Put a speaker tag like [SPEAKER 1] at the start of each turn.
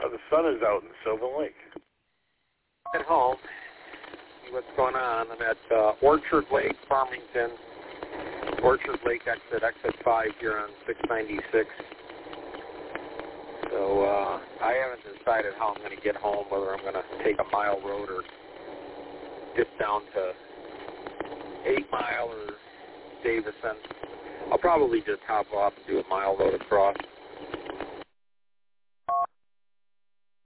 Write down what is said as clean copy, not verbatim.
[SPEAKER 1] The sun is out in Sylvan Lake.
[SPEAKER 2] At home, see what's going on. I'm at Orchard Lake, Farmington. Orchard Lake exit 5 here on 696. So I haven't decided how I'm going to get home, whether I'm going to take a mile road or dip down to 8 Mile or Davison. I'll probably just hop off and do a mile road across.